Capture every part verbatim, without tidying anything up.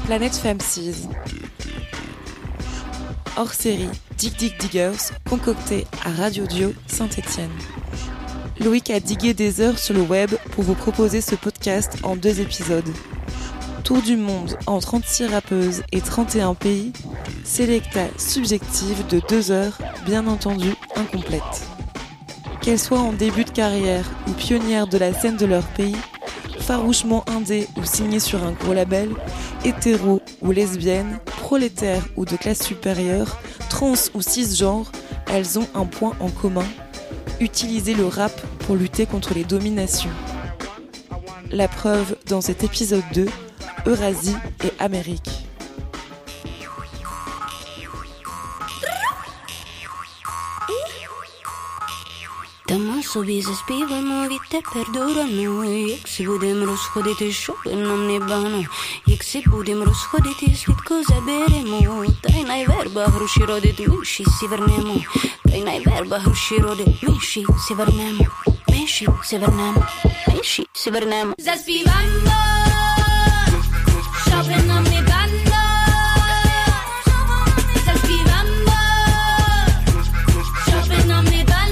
Planet Femsies. Hors série Dig Dig Diggers, concocté à Radio Dio Saint-Étienne. Loïc a digué des heures sur le web pour vous proposer ce podcast en deux épisodes. Tour du monde en trente-six rappeuses et trente et un pays, sélecta subjective de deux heures, bien entendu incomplète. Qu'elles soient en début de carrière ou pionnières de la scène de leur pays, farouchement indé ou signées sur un gros label, hétéro ou lesbiennes, prolétaires ou de classe supérieure, trans ou cisgenres, elles ont un point en commun, utiliser le rap pour lutter contre les dominations. La preuve dans cet épisode deux, Eurasie et Amérique. Тама собі заспіваємо, відтепер до рану. Як си будем розходити, щоб нам не бано. Як си будем розходити, швидко заберемо. Та й найверба гроші родить, ми ще сі вернемо. Та й найверба гроші родить, ми ще сі вернемо. Ми ще сі вернемо, ми ще сі вернемо. Заспіваємо, щоб нам не бано. Заспіваємо, щоб нам не бано.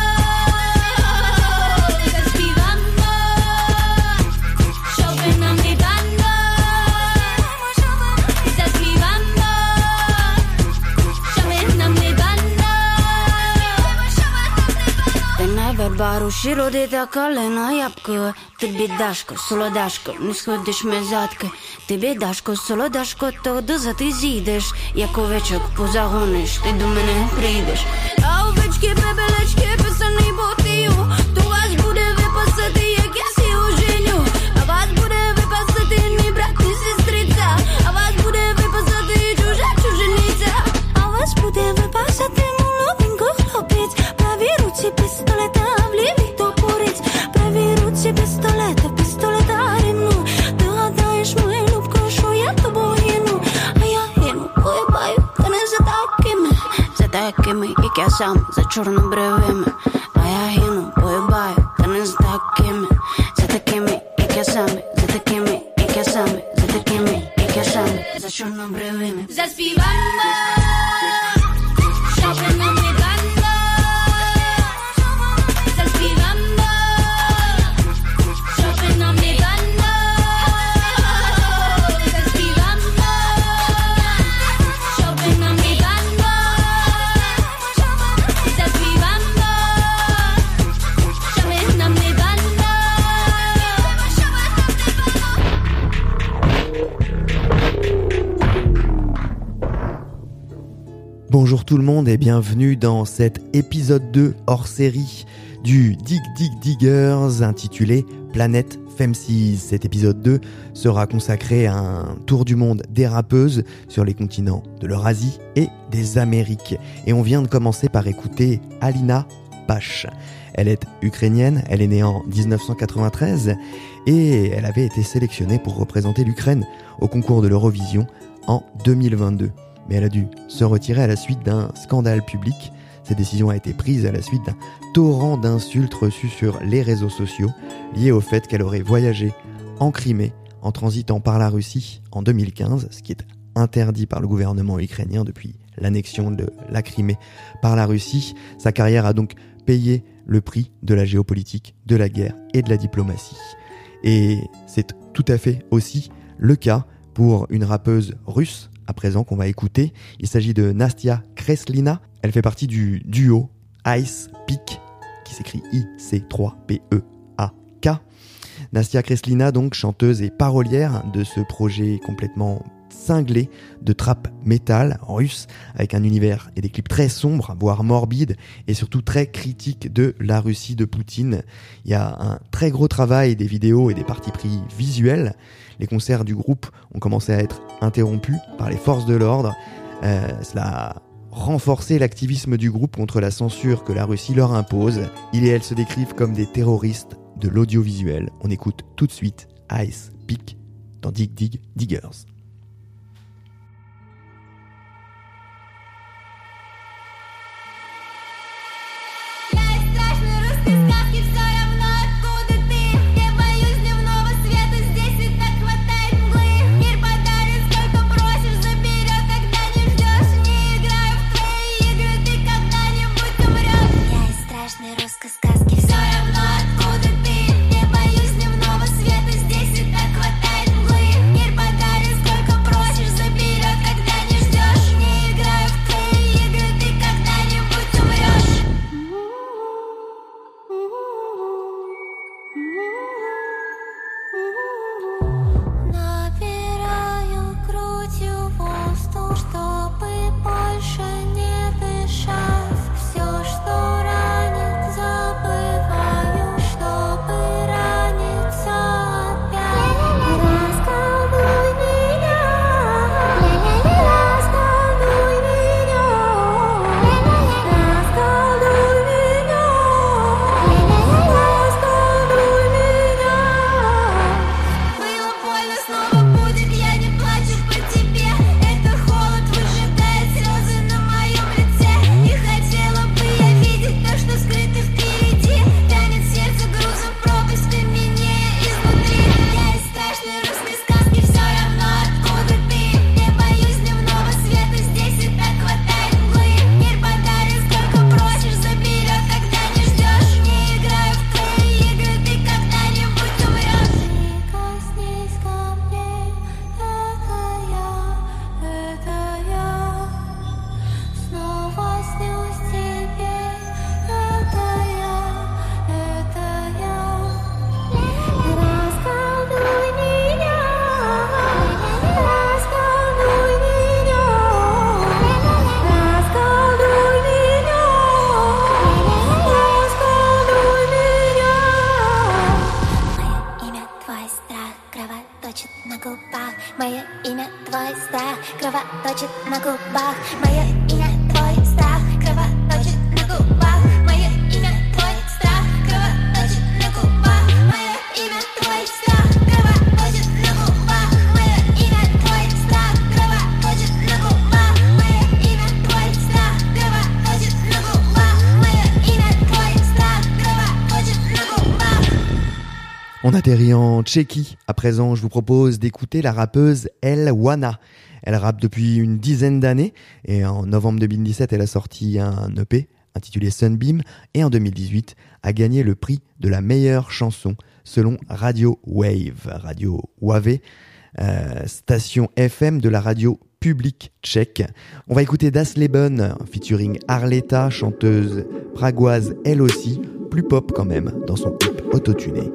Бару широди та калена ябка. Ти бідашко, солодашко, не сходиш ми задки. Ти бідашко, солодашко, то доза ти зійдеш. Як овечок позагониш, ти до мене прийдеш. А овечки, бебелечки, писаний ботію. То вас буде випасати, як я сі оженю. А вас буде випасати мій брат і сестриця. А вас буде випасати чужа чужениця. А вас буде випасати молоденько хлопець. Правій руці пістолета. Пістолета, пістолета рівну. Ти гадаєш, моя любко, що я тобою гину. А я гину, поїбаю, та не за такими. За такими, як я сам, за чорнобривими. А я гину, поїбаю, та не за такими. За такими, як я сам, за такими, як я сам, за такими, як я сам, за чорнобривими. Заспіваємо, щоб нам не бано. Bonjour tout le monde et bienvenue dans cet épisode deux hors série du Dig Dig Diggers intitulé Planet Femsies. Cet épisode deux sera consacré à un tour du monde des rappeuses sur les continents de l'Eurasie et des Amériques. Et on vient de commencer par écouter Alina Pash. Elle est ukrainienne, elle est née en dix-neuf cent quatre-vingt-treize et elle avait été sélectionnée pour représenter l'Ukraine au concours de l'Eurovision en deux mille vingt-deux. Mais elle a dû se retirer à la suite d'un scandale public. Cette décision a été prise à la suite d'un torrent d'insultes reçues sur les réseaux sociaux liées au fait qu'elle aurait voyagé en Crimée en transitant par la Russie en deux mille quinze, ce qui est interdit par le gouvernement ukrainien depuis l'annexion de la Crimée par la Russie. Sa carrière a donc payé le prix de la géopolitique, de la guerre et de la diplomatie. Et c'est tout à fait aussi le cas pour une rappeuse russe à présent qu'on va écouter. Il s'agit de Nastia Kreslina. Elle fait partie du duo Ice Peak, qui s'écrit I C trois P E A K. Nastia Kreslina, donc chanteuse et parolière de ce projet complètement cinglé de trap metal russe, avec un univers et des clips très sombres, voire morbides, et surtout très critiques de la Russie de Poutine. Il y a un très gros travail des vidéos et des partis pris visuels. Les concerts du groupe ont commencé à être interrompus par les forces de l'ordre. Euh, cela a renforcé l'activisme du groupe contre la censure que la Russie leur impose. Ils et elles se décrivent comme des terroristes de l'audiovisuel. On écoute tout de suite Ice Peak dans Dig Dig Diggers. Боюсь дневного света, здесь и так хватает мглы. Мир подарит столько On atterrit en Tchéquie. À présent, je vous propose d'écouter la rappeuse El Wana. Elle rappe depuis une dizaine d'années et en novembre deux mille dix-sept, elle a sorti un E P intitulé Sunbeam et en deux mille dix-huit a gagné le prix de la meilleure chanson selon Radio Wave, Radio Wave, euh, station F M de la radio publique tchèque. On va écouter Das Leben featuring Arleta, chanteuse pragoise elle aussi, plus pop quand même dans son clip autotuné.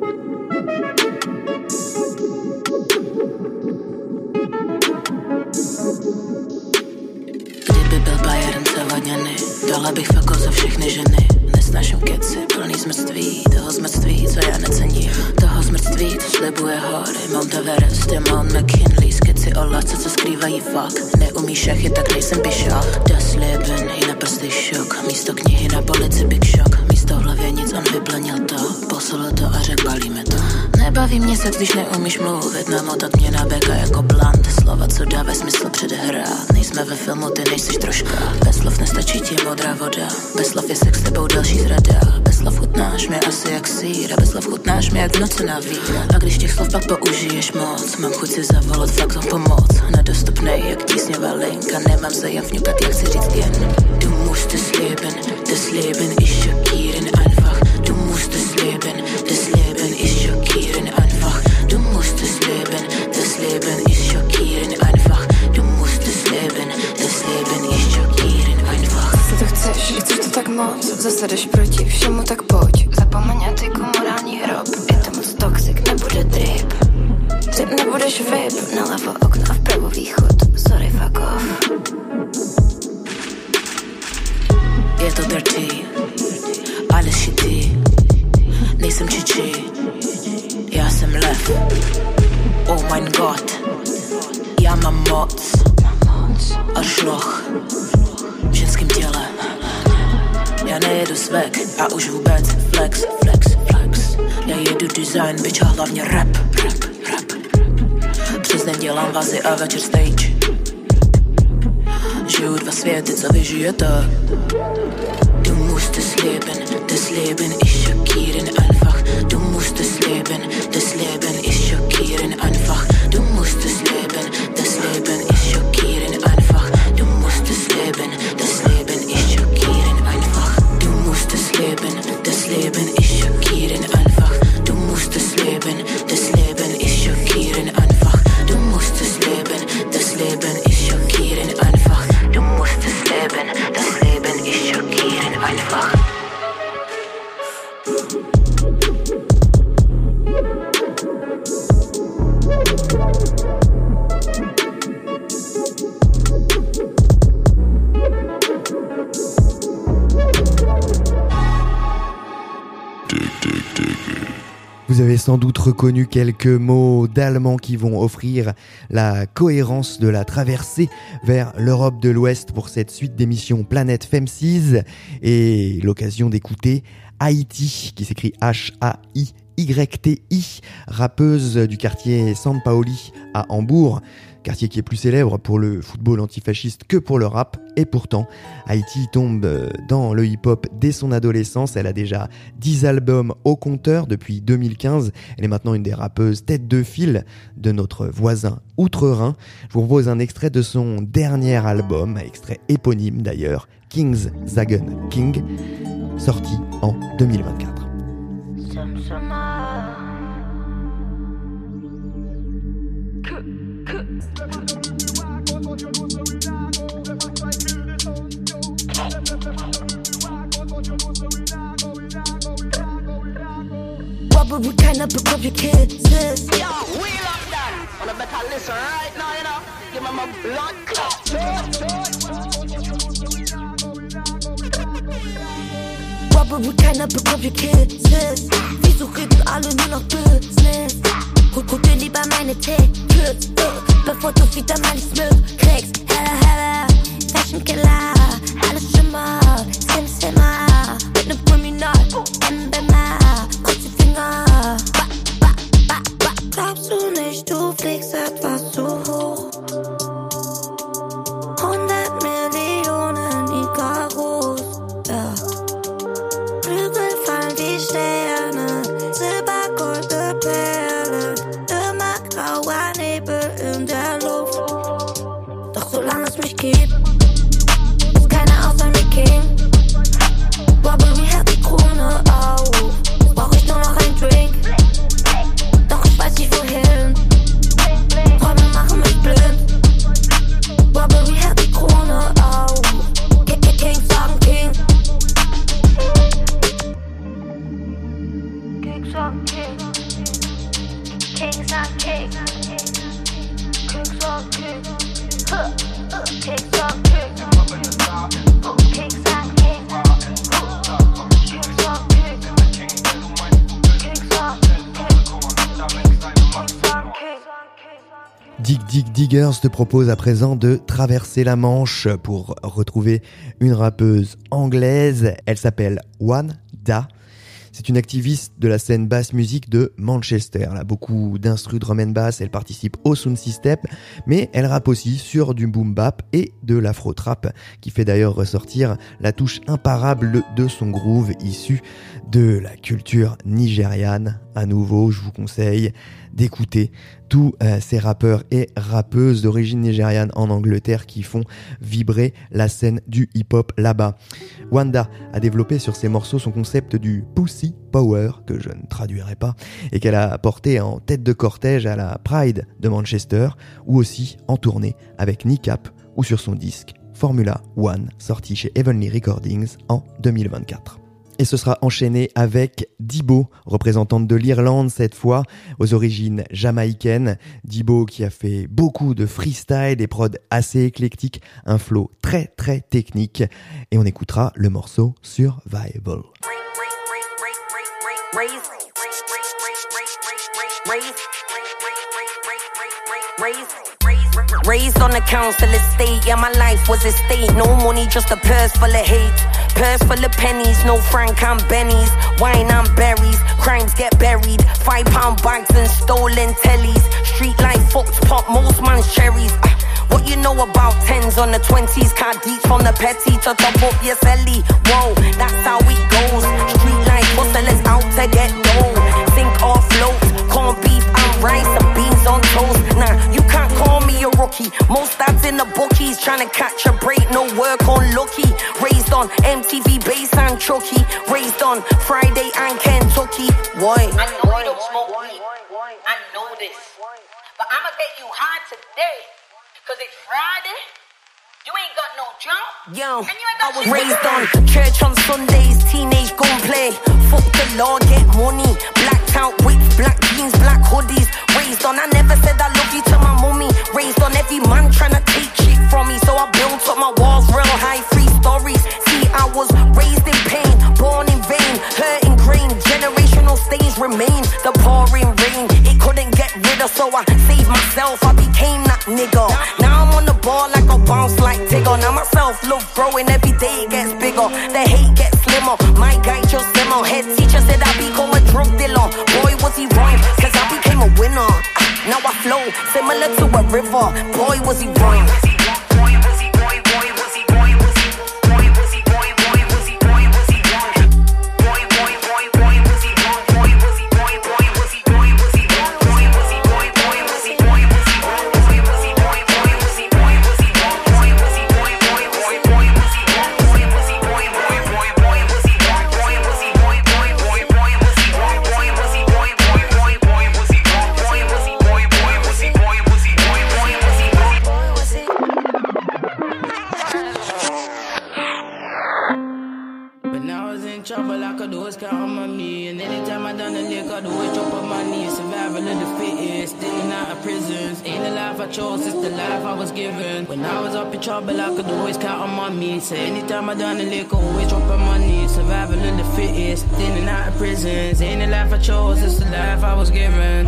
Dala bych fako za všechny ženy. Nesnáším keci, plný zmrství. Toho zmrství, co já necením. Toho zmrství, co slibuje hory. Mount Everest je Mount McKinley. Skeci o lásce, co skrývají fakt. Neumíš šachy, tak nejsem bišák. Das Leben, i na prsty šok. Místo knihy na polici big shock. Místo v hlavě nic, on vyplnil to. Poslal to a řekl, balíme to. Nebaví mě se, když neumíš mluvit. Namotat mě na beka jako blunt. Slova, co dávají smysl předehrát. Nejsme ve filmu, ty nejsiš troška. Bez slov nestačí ti modrá voda. Bez slov je sex s tebou další zrada. Bez slov chutnáš mě asi jak sír. A bez slov chutnáš mě jak v noci na vín. A když těch slov pak použiješ moc, mám chuť si zavolat fakt o pomoc. Nedostupnej jak tísňová linka. Nemám se jen vňukat, jak chci říct jen. Du musst es leben, das Leben ist schockierend einfach. Du musst es leben, das Leben ist schockierend einfach. Du musst es leben, das Leben ist schockierend einfach. Du musst es leben, das Leben ist schockierend einfach. Zase to chceš, chceš to tak moc. Zase jdeš proti všemu, tak pojď. Zapomeň a ty morální hrob. Je to moc toxic, nebude drip. Ty nebudeš vip, nalevo okno a vpravo východ. Sorry, fuck off. Je to dirty, ale shitty. Nejsem čiči, já jsem lev. Oh mein Gott, já mám moc. Aršloch v ženském těle. Já nejedu svek a už vůbec flex, flex, flex. Já jedu design, bitch, a hlavně rap, rap, rap. Přes den dělám vazy a večer stage. Žiju dva světy, co vy žijete. Du musst es leben, das Leben ist schockierend einfach. Du musst es leben, das Leben ist schockierend einfach. Du musst es leben, das Leben ist schockierend einfach. Du musst es leben, das Leben ist schockierend einfach. Du musst es leben, das Leben ist schockierend einfach. Du musst es leben, das Leben ist schockierend einfach. Du musst es leben, das Leben ist schockierend einfach. Du musst es leben, das Leben ist schockierend einfach. sans doute reconnu quelques mots d'allemand qui vont offrir la cohérence de la traversée vers l'Europe de l'Ouest pour cette suite d'émissions Planète Femsies et l'occasion d'écouter Haiti, qui s'écrit H A I Y T I, rappeuse du quartier San Paoli à Hambourg, quartier qui est plus célèbre pour le football antifasciste que pour le rap, et pourtant Haiti tombe dans le hip-hop dès son adolescence. Elle a déjà dix albums au compteur depuis deux mille quinze, elle est maintenant une des rappeuses tête de file de notre voisin outre-Rhin. Je vous propose un extrait de son dernier album, extrait éponyme d'ailleurs, Kings Zagen King, sorti en deux mille vingt-quatre. But we can't up pick up your kids, sis. Yo, we love that. Wanna better listen right now, you know. Give me my blood clot. But we can't up pick up your kids, sis. Wieso reden alle nur noch Business? Guck, guck dir lieber meine Tickets, uh, bevor du wieder mal die Smith kriegst. Hella, hella, Fashion Killer, alles Schimmer, Sim Simmer, mit nem Kriminal, Emblema, kurze Finger. Ba, ba, ba, ba. Glaubst du nicht, du fliegst etwas zu hoch? Hundert Millionen Ikaros, ja. Flügel fallen wie Sterne, Silber, goldene Perlen, immer grauer Nebel in der Luft. Doch solange es mich gibt, ist keiner außer mir King. Bobby hält die Krone auf, jetzt brauch ich nur noch einen Drink. Doch ich weiß nicht wohin, Träume machen mich blind. Bobby hält die Krone auf, King sagen King. King sagen King, King sagen King, King sagen King, huh, uh, King sagen King, uh, King sagen King, uh, King sagen King, King sagen King. Dig Dig Diggers te propose à présent de traverser la Manche pour retrouver une rappeuse anglaise. Elle s'appelle Wanda. C'est une activiste de la scène basse musique de Manchester. Elle a beaucoup d'instrus drum and bass, elle participe au sound system, mais elle rappe aussi sur du boom bap et de l'afro trap, qui fait d'ailleurs ressortir la touche imparable de son groove issu de la culture nigériane. À nouveau, je vous conseille d'écouter tous euh, ces rappeurs et rappeuses d'origine nigériane en Angleterre qui font vibrer la scène du hip-hop là-bas. Wanda a développé sur ses morceaux son concept du Pussy Power, que je ne traduirai pas, et qu'elle a porté en tête de cortège à la Pride de Manchester, ou aussi en tournée avec Nick-Cap ou sur son disque Formula One, sorti chez Heavenly Recordings en deux mille vingt-quatre. Et ce sera enchaîné avec Dibo, représentante de l'Irlande cette fois, aux origines jamaïcaines. Dibo qui a fait beaucoup de freestyle, des prods assez éclectiques, un flow très très technique. Et on écoutera le morceau Survival. Raised on the council estate, yeah, my life was a state. No money, just a purse full of hate. Purse full of pennies, no franc and bennies. Wine and berries, crimes get buried. Five pound bags and stolen tellies. Street life fucked pop, most man's cherries. Uh, what you know about tens on the twenties? Car deep from the petty to top up your celly. Whoa, that's how it goes. Street life hustlers out to get dough. Sink or float, corned beef and rice and beans on toast. Nah, you can't call me a rookie. Most dads in the bookies trying to catch a break, no work on lucky. Raised on M T V bass and Chucky. Raised on Friday and Kentucky. Why? I know you don't smoke weed. I know this. But I'ma get you high today. Cause it's Friday. You ain't got no job. Yo, and you ain't got I was shit raised to on do. church on Sundays, teenage gunplay. Fuck the law, get money. Blacked out wigs, black jeans, black hoodies. Raised on, I never said I love you to my mummy. Raised on every man tryna take shit from me. So I built up my walls real high, free stories. See, I was raised in pain, born in vain, hurt ingrained. Generational stains remain. The poor so I saved myself, I became that nigga. Now I'm on the ball like a bounce like Tigger. Now my self-love growing, every day it gets bigger. The hate gets slimmer, my guy just slimmer. Head teacher said I become a drug dealer. Boy, was he wrong, cause I became a winner. Now I flow, similar to a river. Boy, was he wrong. Trouble, I could always count on my means. So anytime I done the liquor, always drop on my knees. Survival of the fittest, in and out of prisons. Ain't the life I chose, it's the life I was given.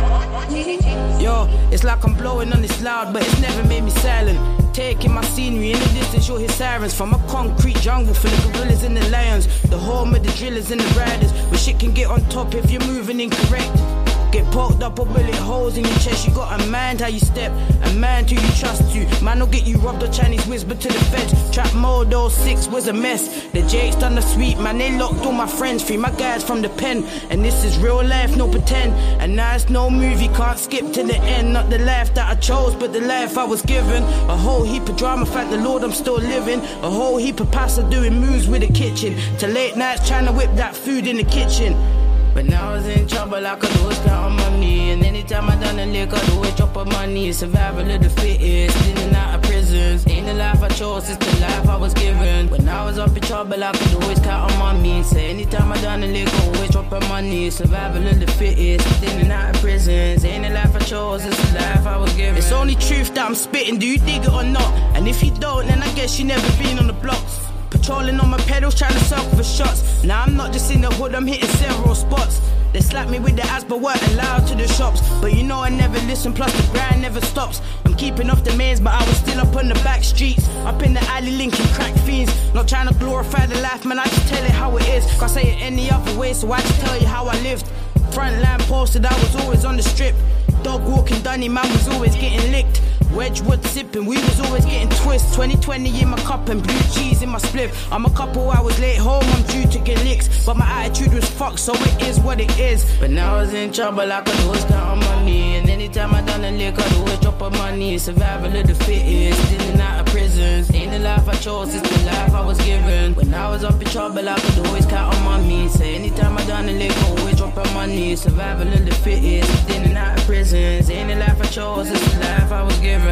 Yo, it's like I'm blowing on this loud, but it's never made me silent. Taking my scenery in the distance, you'll hear sirens from a concrete jungle full of gorillas and the lions. The home of the drillers and the riders, where shit can get on top if you're moving incorrect. Get poked up or bullet holes in your chest. You got a mind how you step, a mind who you trust to. Man will get you robbed or Chinese whisper to the feds. Trap mode oh six was a mess. The Jake's done the sweet, man, they locked all my friends. Free my guys from the pen. And this is real life, no pretend. And now it's no movie, can't skip to the end. Not the life that I chose, but the life I was given. A whole heap of drama, thank the Lord I'm still living. A whole heap of pasta doing moves with the kitchen. To late nights trying to whip that food in the kitchen. But now I was in trouble, I could always count on my knee. And anytime I done the lick, I'd always drop on my knees. Survival of the fittest, in and out of prisons. Ain't the life I chose, it's the life I was given. When I was up in trouble, I could always count on my means. So anytime I done the lick, I'd always drop on my knees. Survival of the fittest, in and out of prisons. Ain't the life I chose, it's the life I was given. It's only truth that I'm spitting, do you dig it or not? And if you don't, then I guess you never been on the blocks. Patrolling on my pedals, trying to circle for shots. Now I'm not just in the hood, I'm hitting several spots. They slap me with the ass but weren't allowed to the shops. But you know I never listen, plus the grind never stops. I'm keeping off the mains, but I was still up on the back streets. Up in the alley linking crack fiends. Not trying to glorify the life, man, I just tell it how it is. Can't say it any other way, so I just tell you how I lived. Front line posted, I was always on the strip. Dog walking dunny, man was always getting licked. Wedgwood sipping, we was always getting twist. twenty twenty in my cup and blue cheese in my spliff. I'm a couple hours late home, I'm due to get licks. But my attitude was fucked, so it is what it is. But now I was in trouble, I could always count on my knee. And anytime I done a lick, I'd always drop on my knees. Survival of the fittest, in and out of prisons. Ain't the life I chose, it's the life I was given. When I was up in trouble, I could always count on my means. So anytime I done a lick, I'd always drop on my knees. Survival of the fittest, in and out of prisons. Ain't the life I chose, it's the life I was given.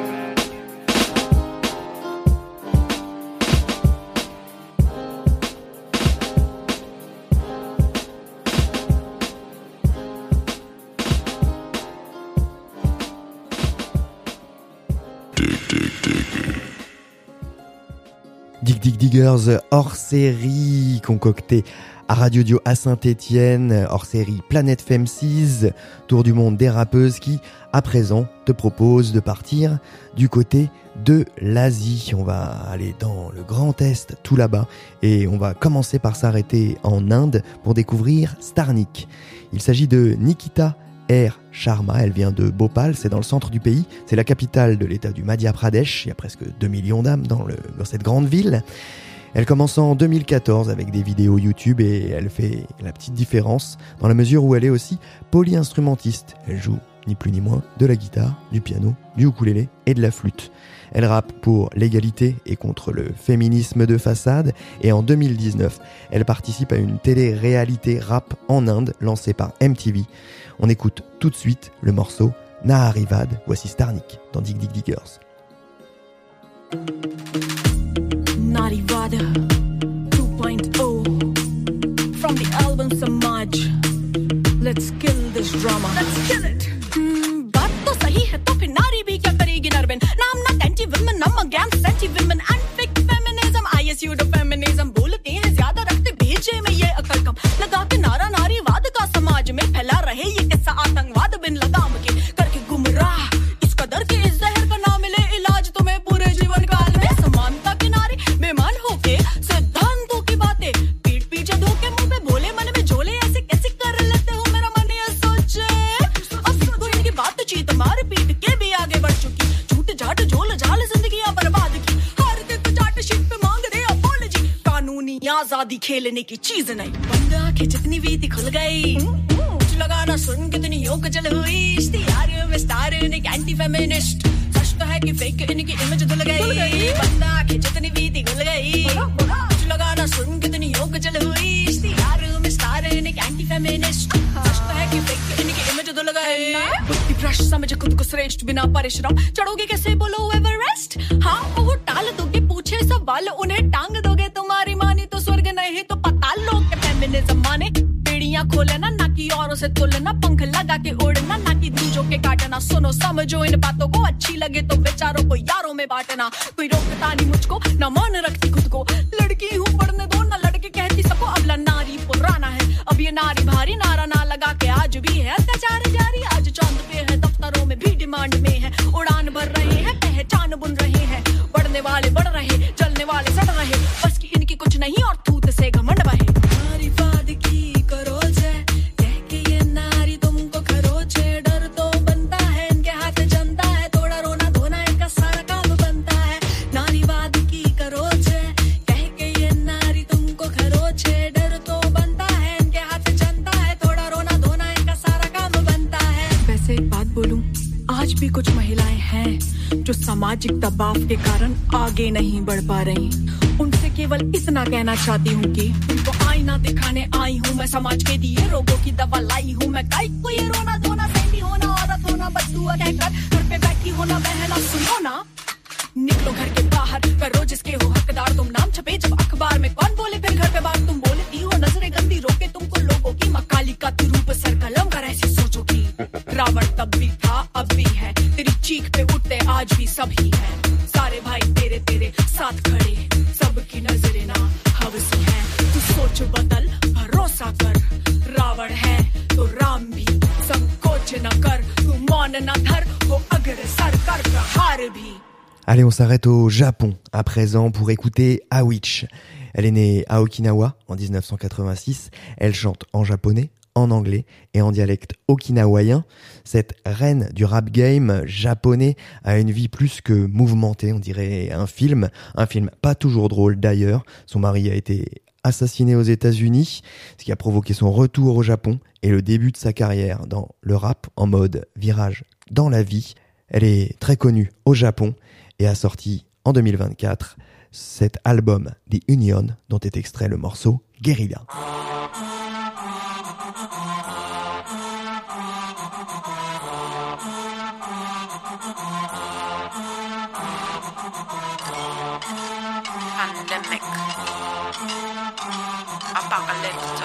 Dig Dig Diggers hors série concocté à Radio Dio à Saint-Étienne, hors série Planète Femsies, tour du monde des rappeuses qui, à présent, te propose de partir du côté de l'Asie. On va aller dans le Grand Est, tout là-bas, et on va commencer par s'arrêter en Inde pour découvrir Starnik. Il s'agit de Nikita R. Sharma, elle vient de Bhopal, c'est dans le centre du pays, c'est la capitale de l'état du Madhya Pradesh, il y a presque deux millions d'âmes dans, le, dans cette grande ville. Elle commence en deux mille quatorze avec des vidéos YouTube et elle fait la petite différence dans la mesure où elle est aussi polyinstrumentiste. Elle joue ni plus ni moins de la guitare, du piano, du ukulélé et de la flûte. Elle rappe pour l'égalité et contre le féminisme de façade et en deux mille dix-neuf, elle participe à une télé-réalité rap en Inde lancée par M T V. On écoute tout de suite le morceau Naharivad, voici Starnik dans Dig Dig Diggers. Narivada two point oh from the album Samaj. Let's kill this drama. Let's kill it. Hmm, baat to sahi hai to phir nari bhi kya karegi Narvin? Now I'm not anti-women, I'm against anti-women and fake feminism. I S U to feminism bolte hain zyada rakhte bheje mein ye akal kam laga ke nara narivad ka samaj mein phaila rahe ye kissa atangwad bin lagam ke शादी खेलने की चीज नहीं बंद आंखें जितनी भी खुल गई कुछ लगाना सुन कितनी योग चल हुई इश्तिहार में स्टार ने एंटी फेमिनिस्ट सच तो है कि फेक इनकी इमेज धुल गई बंद आंखें जितनी भी खुल गई कुछ लगाना सुन कितनी योग चल हुई इश्तिहार में स्टार ने एंटी फेमिनिस्ट सच तो है कि फेक इनकी इमेज धुल गई बुद्धि भ्रष्ट समझ खुद को श्रेष्ठ बिना परिश्रम चढ़ोगे कैसे बोलो एवरेस्ट हाँ वो टाल दोगे पूछे सवाल उन्हें टांग दोगे तुम्हारी मानी तो स्वर्ग नहीं तो पाताल लोग के फेमिनिज्म माने बेड़ियां खोलना ना कि औरों से तुलना पंख लगा के उड़ना ना कि दूजों के काटना सुनो समझो इन बातों को अच्छी लगे तो विचारों को यारों में बांटना कोई रोकता नहीं मुझको ना मान रखती खुद को लड़की हूँ पढ़ने दो ना लड़के कहती सबको अबला नारी पुराना है अब ये नारी भारी नारा ना लगा के आज भी है अत्याचार जारी आज चांद पे है दफ्तरों में भी डिमांड में है उड़ान भर रहे हैं पहचान बुन रहे हैं बढ़ने वाले बढ़ रहे चलने वाले सड़ रहे बस की इनकी कुछ नहीं और थूत से घमंड बहे नारीवाद की करोज है कह के ये नारी तुमको खरोचे डर तो बनता है इनके हाथ जनता है थोड़ा रोना धोना इनका सारा काम बनता है नारीवाद की करोज है कह के ये नारी तुमको खरोचे डर तो बनता है इनके हाथ जनता है थोड़ा रोना धोना इनका सारा काम बनता है वैसे एक बात बोलूं आज भी कुछ महिलाएं हैं जो सामाजिक दबाव के कारण आगे नहीं बढ़ पा रही उनसे केवल इतना कहना चाहती हूँ कि उनको आईना दिखाने आई हूँ मैं समाज के दिए रोगों की दवा लाई हूँ मैं काई को ये रोना धोना सही होना औरत होना बदुआ कहकर घर पे बैठी होना बहना सुनो ना निकलो घर के बाहर करो जिसके हो हकदार तुम नाम छपे जब अखबार में कौन बोले फिर घर पे बात तुम बोलती हो नजरें गंदी रोके तुमको लोगों की मकाली का तू रूप सर कलम कर ऐसी सोचोगी रावण तब भी था अब भी है तेरी चीख पे उठते आज भी सभी है सारे भाई तेरे तेरे साथ खड़े सबकी नजरें ना हवसी है तू सोच बदल भरोसा कर रावण है तो राम भी संकोच न कर तू मौन न धर हो अग्रसर कर प्रहार भी. Allez, on s'arrête au Japon à présent pour écouter Awich. Elle est née à Okinawa en dix-neuf cent quatre-vingt-six. Elle chante en japonais, en anglais et en dialecte okinawayen. Cette reine du rap game japonais a une vie plus que mouvementée, on dirait un film. Un film pas toujours drôle d'ailleurs. Son mari a été assassiné aux États-Unis, ce qui a provoqué son retour au Japon et le début de sa carrière dans le rap en mode virage dans la vie. Elle est très connue au Japon et a sorti en deux mille vingt-quatre cet album The Union dont est extrait le morceau Guerrilla. Pandemic, apocalypto,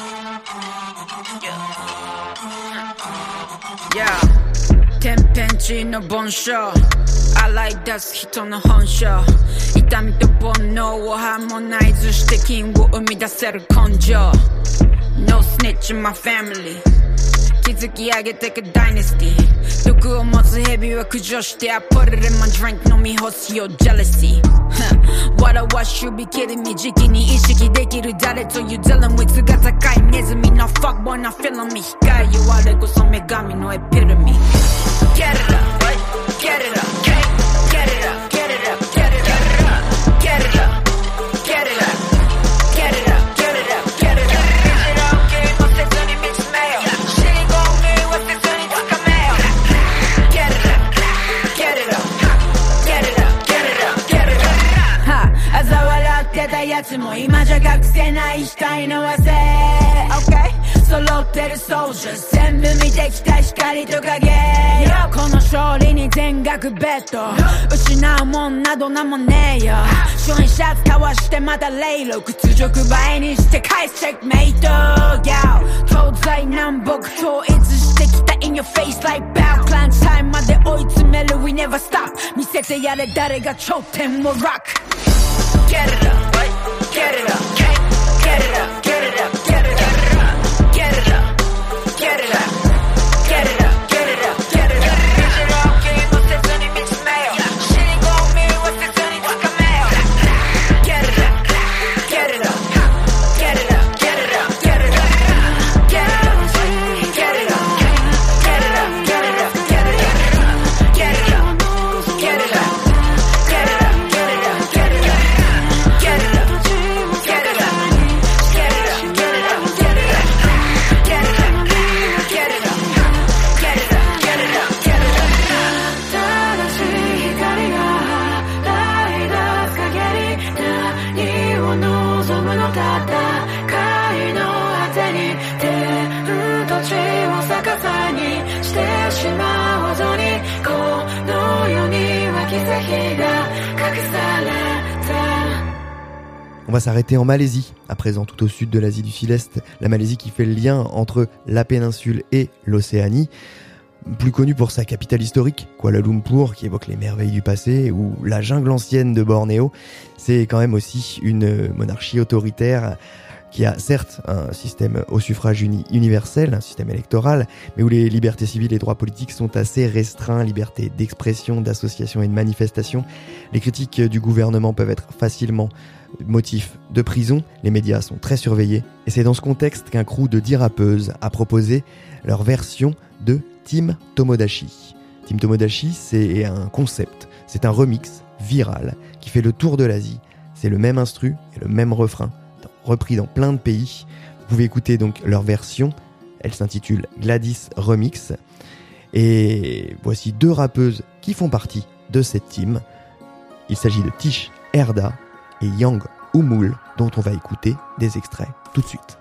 yeah, yeah. Tempenchi no bonsho, I like that hito no honsho. 痛みと煩悩をハーモナイズして金を生み出せる根性。No snitch in my family。築き上げてくダイナスティ。毒を持つヘビは駆除して I put it in my drink 飲み干すよ jealousy What I watch you be kidding me 時期に意識できる誰と You dealing with が高いネズミ No fuckboy not feeling me 控えよ我こそ女神のエピルミ Get it up, get it up, get it up, get it up, get it up, get it up, get it up, get it up, get it up, get it up 知らんけど切に見つめよ死に込みは切に高めよ Get it up, get it up, get it up, get it up, get it up はあ、嘲笑ってたやつも今じゃ隠せないしたいのはせ OK揃ってるソージャー全部見てきた光と影この勝利に全額ベット失うもんなどなんもねえよ初演シャツかわしてまたレイロ屈辱倍にして返すチェックメイト東西南北統一してきた In your face like bow clan time まで追い詰める We never stop 見せてやれ誰が頂点を Rock Get it up, get it up, get it up, get it up, get it up Get it up, get it up, get it up, get it up, get it up 知らんけど切に見つめよ死に込みは切に高めよ Get it up, get it up, get it up, get it up, get it up Get it up, get it up, get it up, get it up, get it up Get it up, get it up, get it up, get it up, get it up Get it up, get it up, get it up, get it up してしまうほどにこの世には奇跡が隠された。 On va s'arrêter en Malaisie, à présent tout au sud de l'Asie du Sud-Est, la Malaisie qui fait le lien entre la péninsule et l'Océanie, plus connue pour sa capitale historique, Kuala Lumpur, qui évoque les merveilles du passé, ou la jungle ancienne de Bornéo. C'est quand même aussi une monarchie autoritaire qui a certes un système au suffrage uni- universel, un système électoral, mais où les libertés civiles et droits politiques sont assez restreints, liberté d'expression, d'association et de manifestation. Les critiques du gouvernement peuvent être facilement motif de prison, les médias sont très surveillés, et c'est dans ce contexte qu'un crew de dix rappeuses a proposé leur version de Team Tomodachi. Team Tomodachi, c'est un concept, c'est un remix viral qui fait le tour de l'Asie. C'est le même instru et le même refrain, repris dans plein de pays. Vous pouvez écouter donc leur version, elle s'intitule Gladys Remix, et voici deux rappeuses qui font partie de cette team. Il s'agit de Tish Erda et Yang Umul, dont on va écouter des extraits tout de suite.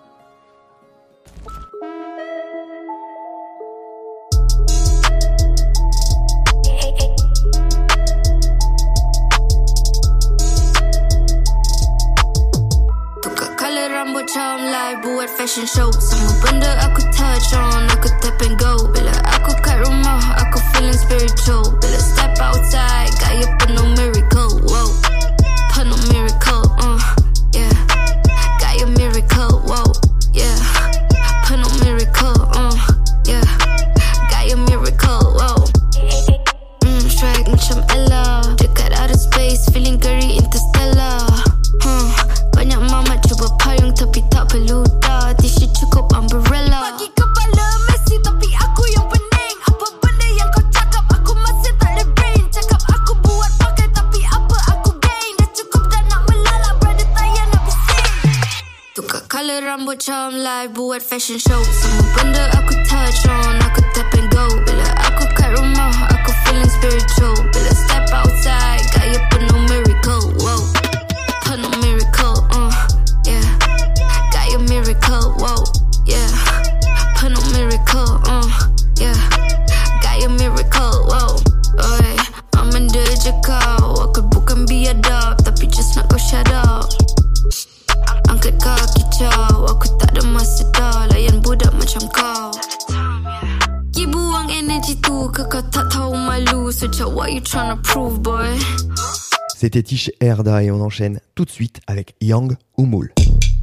Buat fashion show semua benda aku touch on, aku tap and go. Bila aku kat rumah, aku feeling spiritual. Bila step outside, gaya penuh miracle. Whoa, penuh miracle, uh, yeah. Gaya miracle, whoa, yeah. Penuh miracle, uh, yeah. Gaya miracle, whoa. Mm, strike macam Ella, dekat outer space, feeling gary interstellar. Hmm, banyak mamat cuba payung tapi tak perlu dah. Tisu cukup umbrella. Bagi kepala Messi tapi aku yang pening. Apa benda yang kau cakap aku masih tak ada brain. Cakap aku buat pakai tapi apa aku gain. Dah cukup dah nak melalak brother tak payah nak bising. Tukar colour rambut charm live buat fashion show. Semua benda aku touch on, aku tap and go. Bila aku kat rumah aku feeling spiritual. Bila step outside gaya penuh miracle. Wow, penuh miracle, uh, yeah. Gaya miracle, wow, yeah. Penuh miracle, uh, yeah. Gaya miracle, wow. Oi, amanda je kau. Aku bukan biadab tapi just nak kau shut up. Angkat kaki kicau, aku tak ada masa dah layan budak macam kau. Pergi buang energi tu ke kau tak tahu malu. So cak what you tryna prove, boy? C'était Tish Erda et on enchaîne tout de suite avec Yang Umul.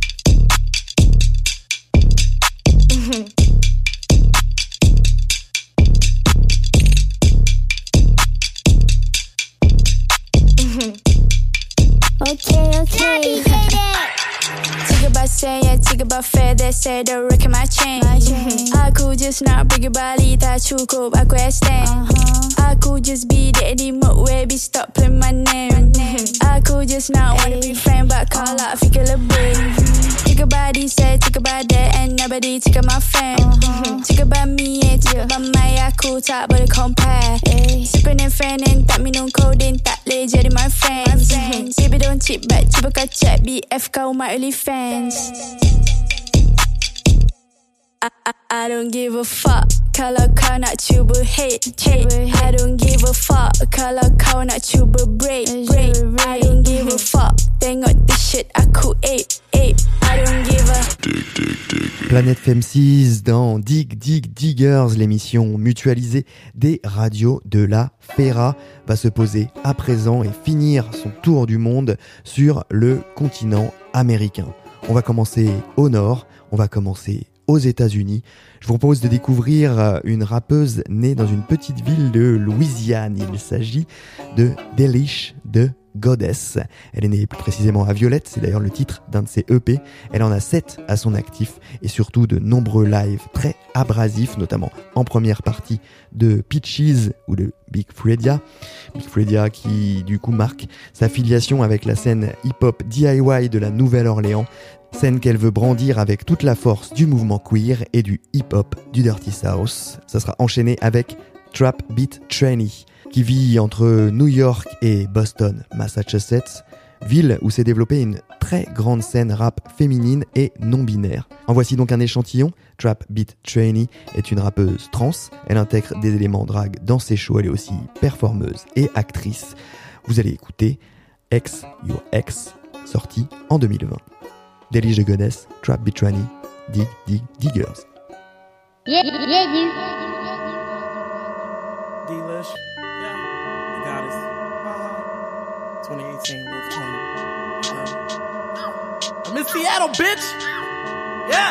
Okay, okay. Tiga bahasa ya, tiga buffet. They say they reckon my chain. Aku just nak pergi Bali, tak cukup aku extend. Aku just be daddy mode, baby stop play my name. Aku just nak wanna be friend, but kalau fikir lebih. Tiga body say, tiga badan, and nobody tiga my fan. Tiga by me, eh, tiga by my aku tak boleh compare. Sipping and fanning, tak minum codeine, tak boleh jadi my friends. Baby don't cheat back, cuba kau check B F kau my only fans. I, I, I don't give a fuck kalau kau nak cuba hate, hate. I don't give a fuck kalau kau nak cuba break, break. I don't give a fuck, tengok this shit aku ape, ape. I don't give a... Planète F M six dans Dig Dig Diggers, l'émission mutualisée des radios de la Fera, va se poser à présent et finir son tour du monde sur le continent américain. On va commencer au nord, on va commencer aux États-Unis. Je vous propose de découvrir une rappeuse née dans une petite ville de Louisiane. Il s'agit de Delish de Goddess. Elle est née plus précisément à Violette, c'est d'ailleurs le titre d'un de ses E P. Elle en a sept à son actif et surtout de nombreux lives très abrasifs, notamment en première partie de Peaches ou de Big Fredia. Big Fredia qui du coup marque sa filiation avec la scène hip-hop D I Y de la Nouvelle-Orléans, scène qu'elle veut brandir avec toute la force du mouvement queer et du hip-hop du Dirty South. Ça sera enchaîné avec Trap Beat Trainee, qui vit entre New York et Boston, Massachusetts, ville où s'est développée une très grande scène rap féminine et non-binaire. En voici donc un échantillon. Trap Beat Trainee est une rappeuse trans. Elle intègre des éléments drag dans ses shows. Elle est aussi performeuse et actrice. Vous allez écouter Ex Your Ex, sorti en deux mille vingt. Delish the Goddess, Trap Beat Trainee, Dig Dig Diggers. Yeah, yeah, you. Delish, yeah, the goddess. Uh-huh. twenty eighteen Wolf King. Uh, I'm in Seattle, bitch. Yeah.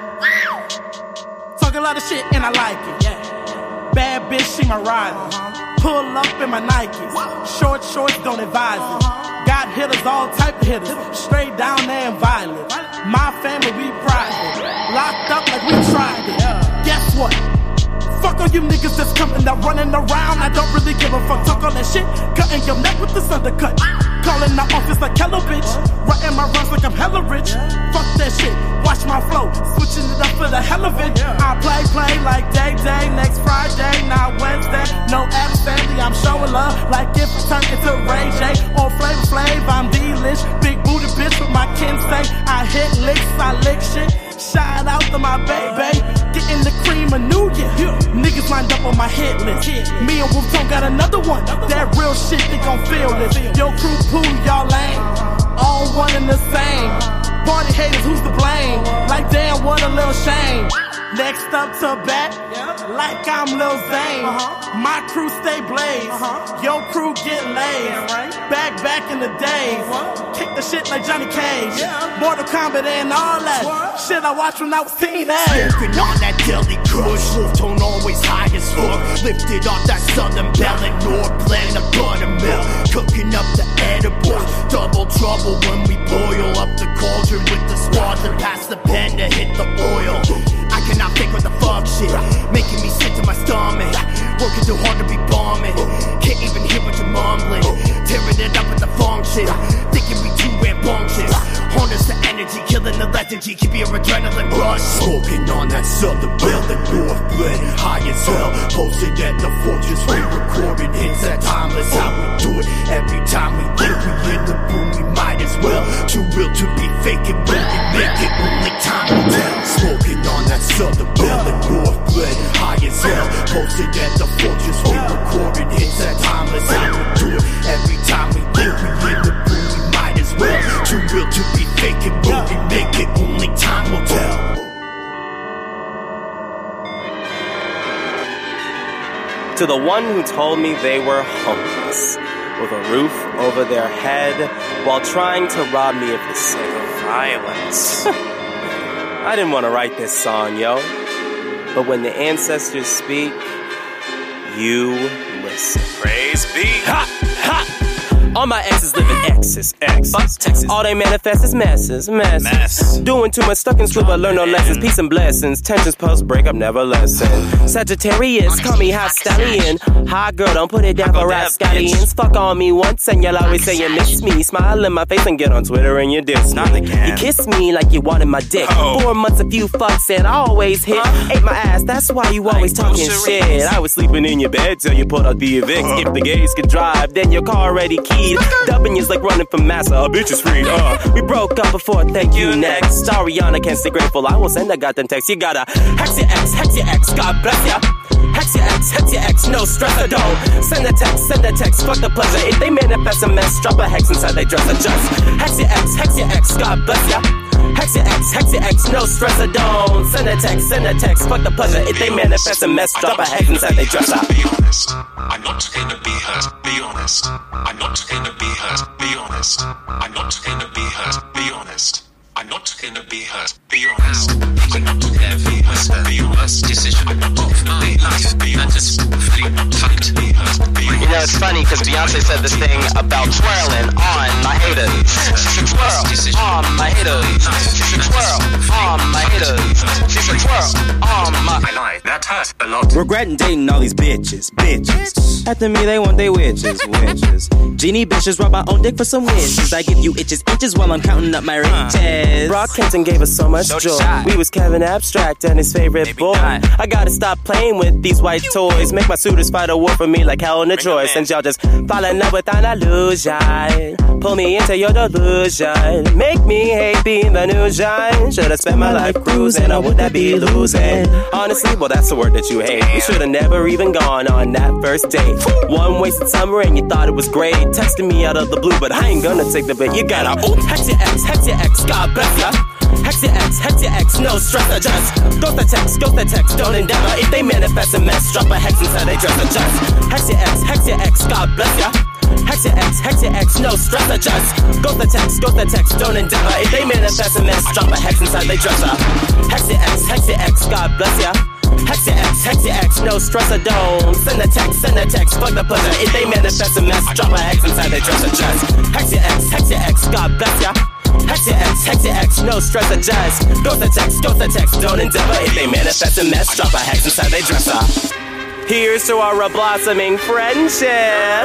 Talk a lot of shit and I like it. Yeah. Bad bitch, she my rider. Uh-huh. Pull up in my Nikes. Short shorts, don't advise it. Uh-huh. Got hitters, all type of hitters. Straight down there and violent. My family, we private. Locked up like we tried it. Guess what? Fuck all you niggas that's coming out running around. I don't really give a fuck. Talk all that shit. Cutting your neck with this undercut. Calling the office like hello bitch. Writing my runs like I'm hella rich. Fuck that shit. Watch my flow. Switching it up for the hell of it. I play, play like day, day. Next Friday, not Wednesday. No absently, I'm showing love. Like if it turned into Ray J. Or Flavor Flav, I'm Delish. Big booty bitch with my kin say. I hit licks, I lick shit. Shout out to my baby. Getting the cream of New Year. Niggas lined up on my hit list. Me and Wolf Tone got another one. That real shit, they gon' feel this. Yo, crew poo, y'all lame. All one and the same. Party haters, who's to blame? Like damn, what a little shame. Next up to bat, like I'm Lil Zane. My crew stay blaze. Yo crew get laid. Back, back in the days. Kick the shit like Johnny Cage. Mortal Kombat and all that. Shit I watched when I was teenage. Smoking on that Deli Kush. Wolf Tone always high as fuck. Lifted off that Southern Belle and North blend of buttermilk. Cooking up the edibles. Double trouble when we boil up the cauldron with the squad to pass the pen to hit the oil. I cannot think what the fuck shit, making me sick to my stomach. Working too hard to be bombing, can't even hear what you're mumbling. Tearing it up with the funk shit, thinking we too rambunctious. Harness the energy, killing the lethargy, keep your adrenaline rush. Smoking on that Southern Belle, the North blend, high as hell. Posted at the fortress, we recorded hits that timeless. How we do it every time we think we in the room, we might as well. Too real to be faking, when we make it, only time will tell. Smoking on that Southern Belle, the North blend, high as hell. Posted at the fortress, we recorded hits that timeless. How we do it every time we think we in the room, we might as well. Too real to be faking, when we make it, only time will tell. To the one who told me they were homeless, with a roof over their head, while trying to rob me of the sake of violence. I didn't want to write this song, yo. But when the ancestors speak, you listen. Praise be. Ha! Ha! All my exes live in Texas, X. Texas. All they manifest is masses, masses. Mass. Doing too much stuck in school, but learn no lessons. Peace and blessings. Tensions post breakup, never lessen. Sagittarius, call me hot stallion. Hot girl, don't put it down for rascallions. Fuck on me once and you'll always say you miss me. Smile in my face and get on Twitter and you diss me. You kiss me like you wanted my dick. Oh. Four months, a few fucks and I always hit. Huh? Ate my ass, that's why you always like talking shit. I was sleeping in your bed till you pulled out the evict. Uh. If the gays could drive, then your car already keyed. Dubbing is like running from massa, a bitch is free. Uh, we broke up before, thank you next. Ariana can't stay grateful, I will send a goddamn text. You gotta hex your ex, hex your ex, God bless ya. Hex your ex, hex your ex, no stress or don't. Send a text, send a text, fuck the pleasure. If they manifest a mess, drop a hex inside they dress adjust. Hex your ex, hex your ex, God bless ya. Hex your ex, hex your ex, no stress or don't. Send a text, send a text, fuck the pleasure. If they manifest a mess, drop a hex inside they dress up. Be honest, I'm not gonna be hurt, be honest. I'm not gonna be hurt, be honest. I'm not gonna be hurt, be honest. I'm not gonna be hurt, be honest. I'm not gonna be hurt, be honest. Decision of my life, be honest. I'm not gonna be hurt, be honest. You know, it's funny because Beyonce said this thing about twirling on my haters. She said twirl on my haters. She said twirl on my haters. She said twirl on my. I lied, that hurt a lot. Regretting dating all these bitches, bitches. After me, they want they witches, witches. Genie bitches rub my own dick for some wishes. I give you itches, inches while I'm counting up my riches. Brock Kenton gave us so much joy. We was Kevin Abstract and his favorite boy. I gotta stop playing with these white toys. Make my suitors fight a war for me like Helen of Troy. Send illusions. Y'all just fall in love with an illusion. Pull me into your delusion. Make me hate being Venusian. Should've spent my life cruising, or would that be losing? Honestly, well, that's the word that you hate. You should've never even gone on that first date. One wasted summer and you thought it was great. Texting me out of the blue, but I ain't gonna take the bait. You gotta, ooh, hex your ex, hex your ex, God bless ya. Hex your ex, hex your ex, no stress, adjust. Ghost the text, ghost the text, don't endeavor. If they manifest a mess, drop a hex inside they dress, adjust. Hex your ex, hex your ex, God bless ya. Hex your ex, hex your ex, no stress, adjust. Ghost the text, ghost the text, don't endeavor. If they manifest a mess, drop a hex inside they dresser. Hex your ex, hex your ex, God bless ya. Hex your ex, hex your ex, no stress or don't. Send a text, send a text, fuck the pleasure. If they manifest a mess, drop a hex inside their dresser, just. Hex your ex, hex your ex, God bless ya. Hex your ex, hex your ex, no stress or just. Ghost the text, ghost the text, don't endeavor. If they manifest a mess, drop a hex inside their dresser. Here's to our blossoming friendship.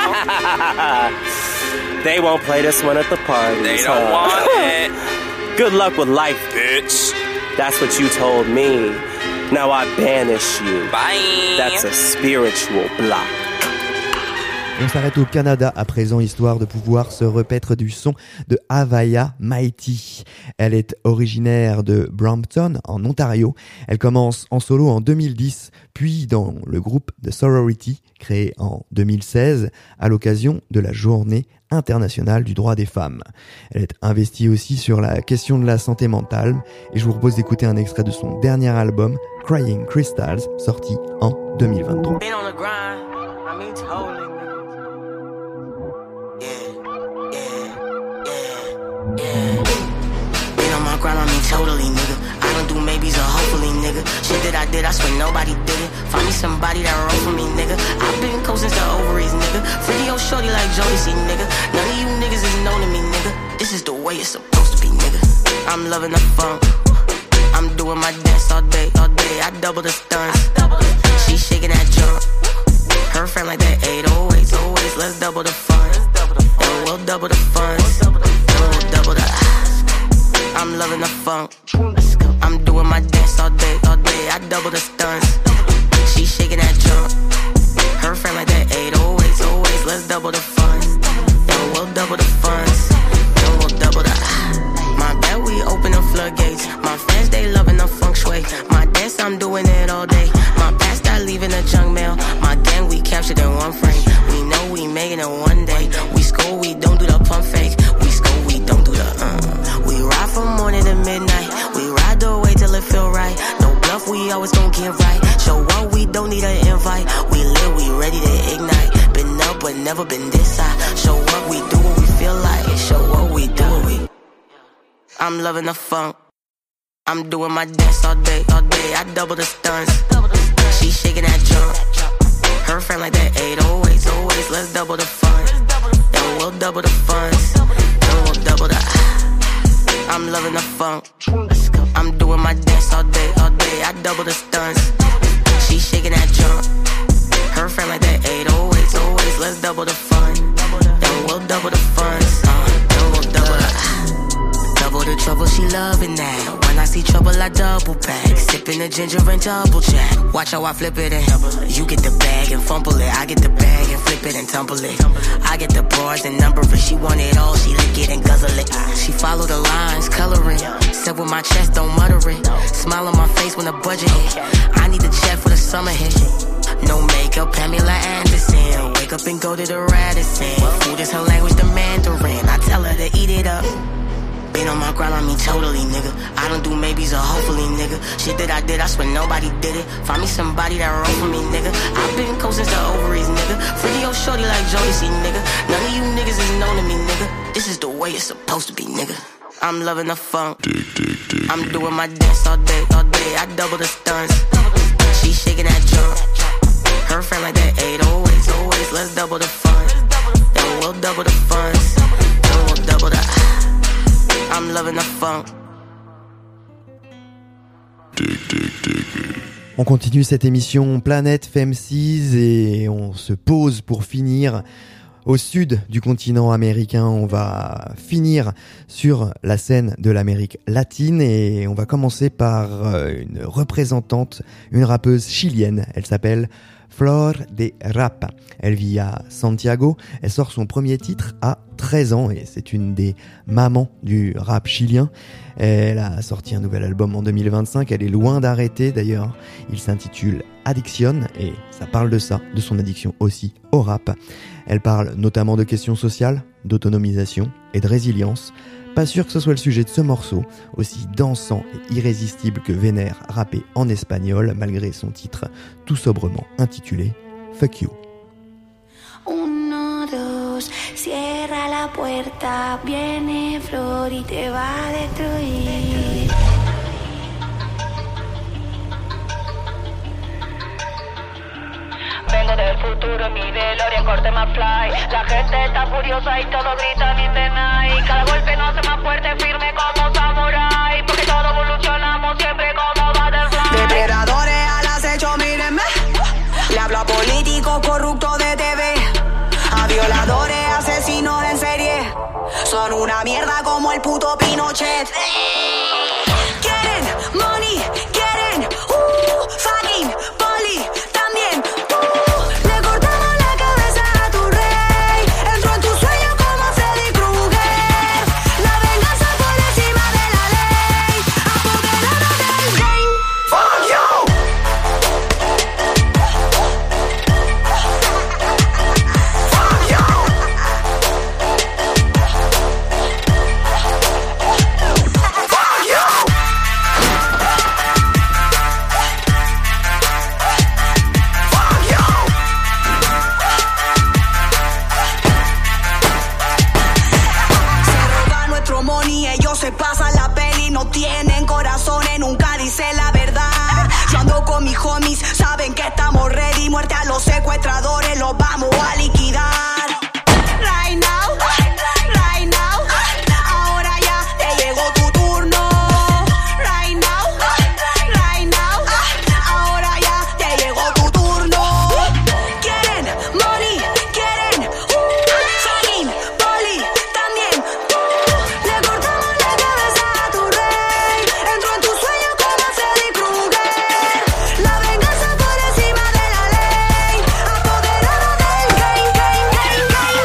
They won't play this one at the party. They don't huh? want it. Good luck with life, bitch. That's what you told me. Now I banish you. Bye. That's a spiritual block. On s'arrête au Canada à présent, histoire de pouvoir se repaître du son de Avaya Mighty. Elle est originaire de Brampton, en Ontario. Elle commence en solo en deux mille dix, puis dans le groupe The Sorority, créé en deux mille seize, à l'occasion de la Journée internationale du droit des femmes. Elle est investie aussi sur la question de la santé mentale, et je vous propose d'écouter un extrait de son dernier album, Crying Crystals, sorti en deux mille vingt-trois. Yeah. Been on my grind, I mean totally, nigga. I don't do maybes or hopefully, nigga. Shit that I did, I swear nobody did it. Find me somebody that roll for me, nigga. I've been cold since the ovaries, nigga. Freaky old shorty like Jodeci, nigga. None of you niggas is known to me, nigga. This is the way it's supposed to be, nigga. I'm loving the funk. I'm doing my dance all day, all day. I double the stunts. She shaking that jump. Her friend like that eight oh eight, always. Let's double the fun. And we'll double the funds. Double the I'm loving the funk. I'm doing my dance all day, all day. I double the stunts. She shaking that jump. Her friend like that eight oh eight, always. Let's double the fun. Then we'll double the funds. Then we'll double the My bad, we open the floodgates. My fans, they loving the feng shui. My dance, I'm doing it all day. My past, I leaving the junk mail. My gang, we captured in one frame. We know we making it one day. We score, we don't do the pump fake. We score, we don't do the uh. We ride from morning to midnight. We ride the way till it feel right. No bluff, we always gon' get right. Show up, we don't need an invite. We live, we ready to ignite. Been up, but never been this high. Show up, we do what we feel like. Show up, we do what we. I'm loving the funk. I'm doing my dance all day, all day. I double the stunts. She shaking that jump. Her friend like that eight oh eight, always. Let's double the fun. Then we'll double the funds. Then we'll double the I'm loving the funk. I'm doing my dance all day, all day. I double the stunts. She shaking that jump. Her friend like that eight oh eight, always. Let's double the fun. Then we'll double the funds. Uh, then we'll double the Double the trouble, she loving that. When I see trouble, I double back. Sipping the ginger and double jack. Watch how I flip it and you get the bag and fumble it. I get the bag and flip it and tumble it. I get the bars and number it. She want it all, she lick it and guzzle it. She follow the lines, coloring. Said with my chest, don't mutter it. Smile on my face when the budget hit. I need the check for the summer hit. No makeup, Pamela Anderson. Wake up and go to the Radisson. Food is her language, the Mandarin. I tell her to eat it up. Been on my grind, I mean totally, nigga. I don't do maybes or hopefully, nigga. Shit that I did, I swear nobody did it. Find me somebody that roll for me, nigga. I've been cold since the ovaries, nigga. Freaky old shorty like Jodeci, nigga. None of you niggas is known to me, nigga. This is the way it's supposed to be, nigga. I'm loving the funk. I'm doing my dance all day, all day. I double the stunts. She shaking that jump. Her friend like that eight oh eight, always. Let's double the fun. Then we'll double the funds. Then we'll double the I'm loving the funk. On continue cette émission Planète Femces et on se pose pour finir au sud du continent américain. On va finir sur la scène de l'Amérique latine et on va commencer par une représentante, une rappeuse chilienne. Elle s'appelle Flor de Rap. Elle vit à Santiago. Elle sort son premier titre à treize ans et c'est une des mamans du rap chilien. Elle a sorti un nouvel album en deux mille vingt-cinq. Elle est loin d'arrêter d'ailleurs. Il s'intitule Addiction et ça parle de ça, de son addiction aussi au rap. Elle parle notamment de questions sociales, d'autonomisation et de résilience. Pas sûr que ce soit le sujet de ce morceau, aussi dansant et irrésistible que vénère rappé en espagnol, malgré son titre tout sobrement intitulé Fuck You. Uno, dos, cierra la puerta, viene Flor y te va a destruir. Vengo del futuro en mi DeLorean, corte más fly. La gente está furiosa y todos gritan in the night. Cada golpe nos hace más fuerte, firme como samurai. Porque todos evolucionamos siempre como butterfly. Depredadores al acecho, mírenme. Le hablo a políticos corruptos de T V. A violadores, asesinos en serie. Son una mierda como el puto Pinochet. Quieren money, quieren uh, fucking poli, también. Saben que estamos ready, muerte a los secuestradores, los vamos a liquidar. Right now, right now, ahora ya te llegó tu turno. Right now, right now, ahora ya te llegó tu turno. Quieren money, quieren uh, fucking poli, también tú. Le cortamos la cabeza a tu rey, entró en tu sueño como Freddy Krueger. La venganza por encima de la ley, apoderado del game, game, game, game,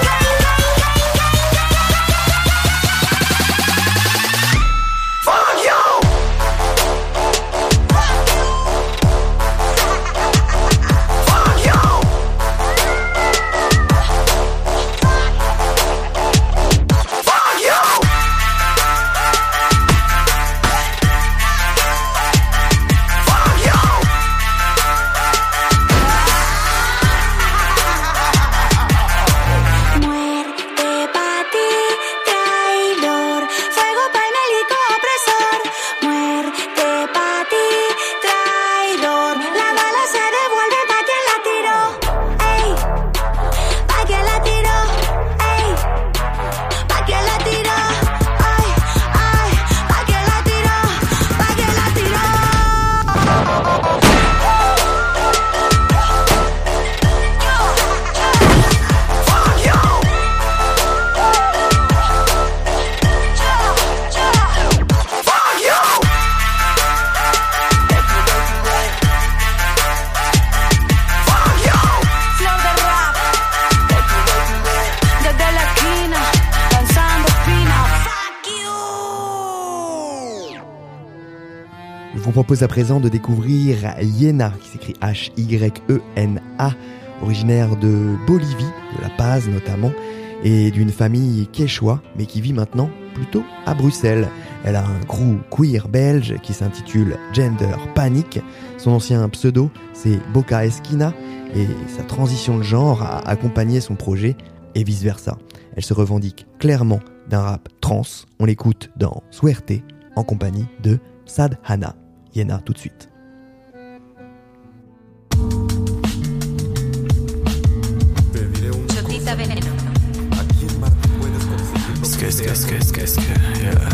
Fuck you! Fuck you! Fuck you! Fuck you! Muerte pa' ti, traidor. Fuego pa' el mélico opresor. Muerte pa' ti, traidor. La bala se devuelve pa' quien la tiró. Ey, pa' quien la tiró. Ey, pa' quien la tiró. Ay, ay, pa' quien la tiró. Pa' quien la tiró. Fuck you! Fuck you! Fuck you! Flor de rap. Desde la esquina, danzando espina. Fuck you. Je vous propose à présent de découvrir Yena, qui s'écrit H Y E N A, originaire de Bolivie, de La Paz notamment, et d'une famille quechua, mais qui vit maintenant plutôt à Bruxelles. Elle a un crew queer belge qui s'intitule Gender Panic. Son ancien pseudo, c'est Boca Esquina, et sa transition de genre a accompagné son projet, et vice-versa. Elle se revendique clairement d'un rap trans. On l'écoute dans Suerte, en compagnie de Sad Hana. Yena tout de suite. Chotita veneno. Ske, ske, ske, ske, ske, yeah.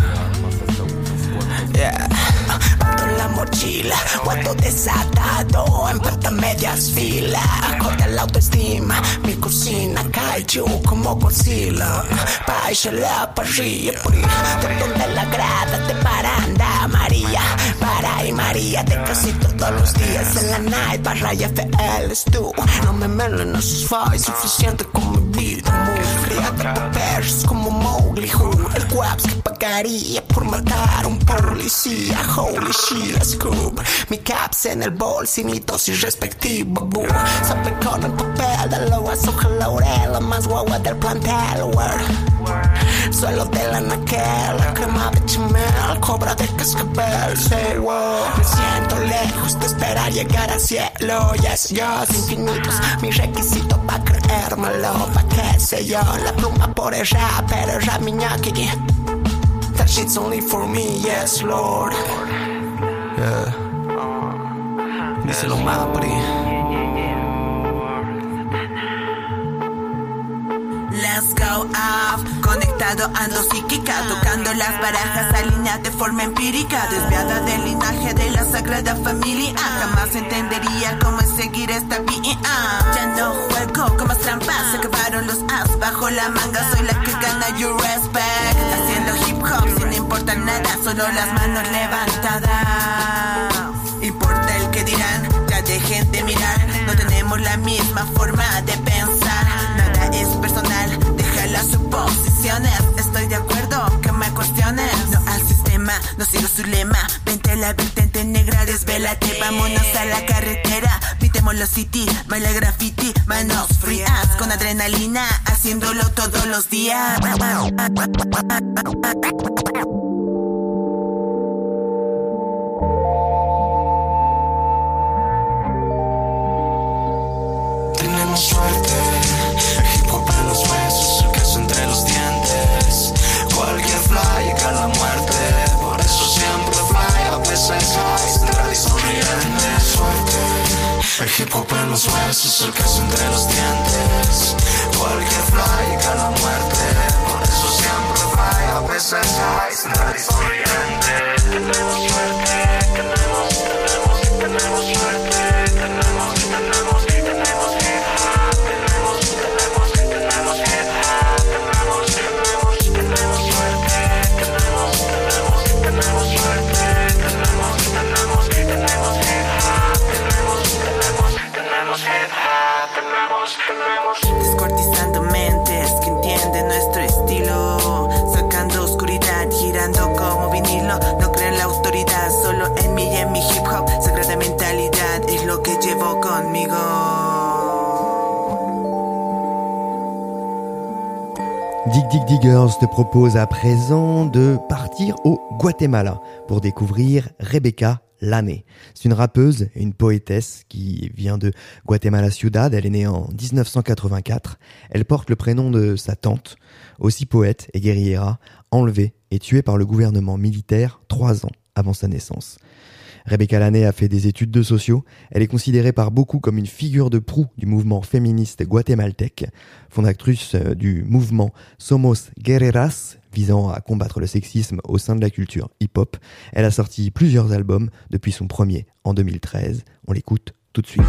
Yeah. Ando en la mochila, guato desatado, en pata media hagas fila, corta la autoestima. Mi cocina kaiju como Godzilla. Páisela pa' arriba, de donde la grada te paranda. María, para y María, te casi todos los días en la night. Barra y F L es tú. No me melen esos fights, suficiente con mi vida. Criada por perros como Mowgli. El guaps que pagaría por matar a un policía. Holy shit, Scoop. Mi caps en el bolso y mi dosis respectiva. Boo. Sabe con el papel de loa, soja laurel, la más guagua del plantel. Word. Suelo de la naquel, la crema de chimel, cobra de cascabel. Say wow. Me siento lejos de esperar llegar al cielo. Yes, yes, infinitos. Mi requisito pa' creérmelo, pa' que sé yo. La pluma por el rap, pero el rap miñaki. That shit's only for me, yes, Lord. Yeah. Díselo Mapri. Let's go off, conectado ando psíquica, tocando las barajas alineadas de forma empírica, desviada del linaje de la sagrada familia. Jamás entendería cómo es seguir esta vía. Ya no juego con más trampas, se acabaron los as bajo la manga, soy la que gana your respect. Haciendo hip hop sin importar nada, solo las manos levantadas. Importa el que dirán, ya dejen de mirar, no tenemos la misma forma de pensar. Nada es personal, deja las suposiciones. Estoy de acuerdo, que me cuestiones. No al sistema, no sigo su lema. Vente la vertente negra, desvélate, vámonos a la carretera. Pitemos los city, baila graffiti, manos frías, con adrenalina, haciéndolo todos los días. Tenemos suerte, el hip hop en los huesos, el queso entre los dientes. Cualquier fly llega a la muerte, por eso siempre fly a veces high, central y sonriente. Suerte, el hip hop en los huesos, el queso entre los dientes. Cualquier fly llega a la muerte, por eso siempre fly a veces high, central y sonriente. Tenemos suerte, tenemos, tenemos, tenemos suerte, tenemos, tenemos, tenemos hip hop, tenemos, tenemos, tenemos hip hop, tenemos, tenemos, tenemos suerte, tenemos, tenemos, tenemos suerte, tenemos, tenemos, tenemos hip hop, tenemos, tenemos, tenemos hip hop, tenemos, tenemos. Descortizando mentes que entienden nuestro estilo, sacando oscuridad, girando como vinilo. No creen la autoridad, solo en mí y en mi hip hop. Sagrada mentalidad es lo que llevo conmigo. Dig Dig Diggers te propose à présent de partir au Guatemala pour découvrir Rebecca Lane. C'est une rappeuse et une poétesse qui vient de Guatemala Ciudad. Elle est née en dix-neuf cent quatre-vingt-quatre. Elle porte le prénom de sa tante, aussi poète et guerriera, enlevée et tuée par le gouvernement militaire trois ans avant sa naissance. Rebecca Lane a fait des études de sociaux. Elle est considérée par beaucoup comme une figure de proue du mouvement féministe guatémaltèque, fondatrice du mouvement Somos Guerreras, visant à combattre le sexisme au sein de la culture hip-hop. Elle a sorti plusieurs albums depuis son premier en deux mille treize. On l'écoute tout de suite.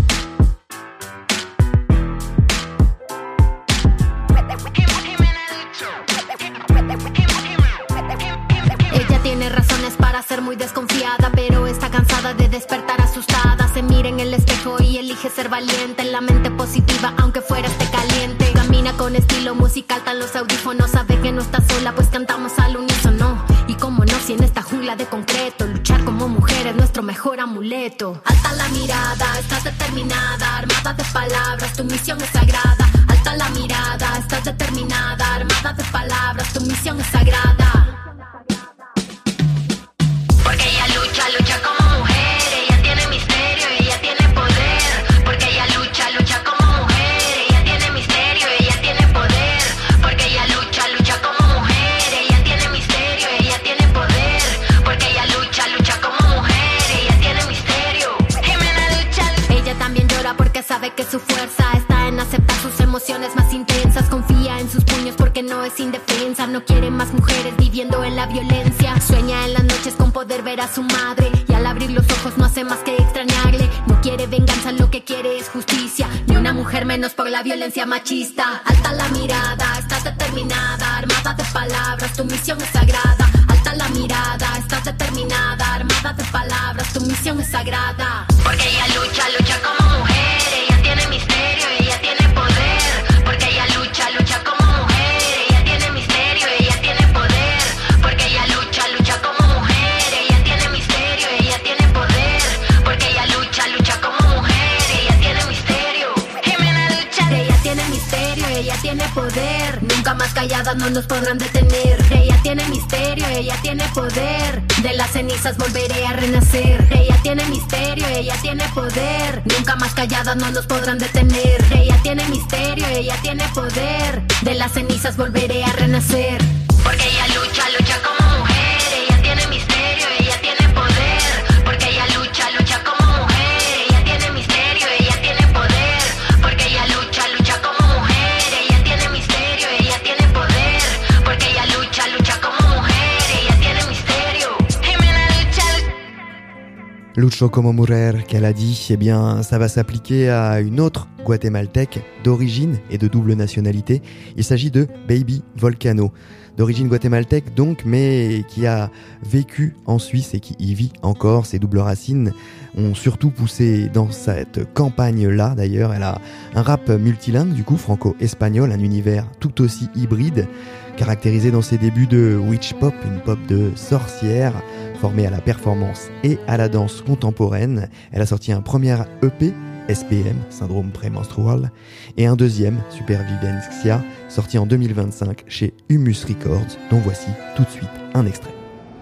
Tiene razones para ser muy desconfiada, pero está cansada de despertar asustada. Se mira en el espejo y elige ser valiente. En la mente positiva, aunque fuera esté caliente. Camina con estilo musical, tan los audífonos. Sabe que no está sola, pues cantamos al unísono. Y cómo no, si en esta jungla de concreto luchar como mujer es nuestro mejor amuleto. Alta la mirada, estás determinada, armada de palabras, tu misión es sagrada. Alta la mirada, estás determinada, armada de palabras, tu misión es sagrada. Porque ella lucha, lucha como mujer, ella tiene misterio, ella tiene poder. Porque ella lucha, lucha como mujer, ella tiene misterio, ella tiene poder. Porque ella lucha, lucha como mujer, ella tiene misterio, ella tiene poder. Porque ella lucha, lucha como mujer, ella tiene misterio. Jimena lucha, lucha. Ella también llora porque sabe que su fuerza está en aceptar sus emociones más intensas. Confía en sus puños porque no es indefensa. No quiere más mujeres viviendo en la violencia. Sueña en las noches con poder ver a su madre, y al abrir los ojos no hace más que extrañarle. No quiere venganza, lo que quiere justicia, ni una mujer menos por la violencia machista. Alta la mirada, estás determinada, armada de palabras, tu misión es sagrada. Alta la mirada, estás determinada, armada de palabras, tu misión es sagrada. Porque ella lucha, lucha como mujer, ella tiene misterio, ella tiene poder. Porque ella lucha, lucha como mujer, ella tiene misterio, ella tiene poder. Porque ella lucha, lucha como mujer, ella tiene misterio, ella tiene poder. Porque ella lucha, lucha como mujer, ella tiene misterio. Jimena lucha, ella tiene misterio, ella tiene poder. Nunca más callada no nos podrán detener. Ella tiene misterio, ella tiene poder. De las cenizas volveré a renacer. Ella tiene misterio, ella tiene poder. Nunca más callada no nos podrán detener. Ella tiene misterio, ella tiene poder. De las cenizas volveré a renacer. Porque ella lucha, lucha como mujer, ella tiene misterio, ella tiene poder. Porque ella lucha, lucha como mujer, ella tiene misterio, ella tiene poder. Porque ella lucha, lucha como mujer, ella tiene misterio, ella tiene poder. Porque ella lucha, lucha como mujer, ella tiene misterio. Jimena lucha, Lucho como mujer, qu'elle a dit, eh bien, ça va s'appliquer à une autre guatémaltèque d'origine et de double nationalité. Il s'agit de Baby Volcano. D'origine guatémaltèque donc, mais qui a vécu en Suisse et qui y vit encore. Ses doubles racines ont surtout poussé dans cette campagne-là. D'ailleurs, elle a un rap multilingue, du coup, franco-espagnol, un univers tout aussi hybride, caractérisé dans ses débuts de witch pop, une pop de sorcière, formée à la performance et à la danse contemporaine. Elle a sorti un premier E P, S P M, syndrome prémenstrual, et un deuxième, Supervivencia, sorti en deux mille vingt-cinq chez Humus Records, dont voici tout de suite un extrait.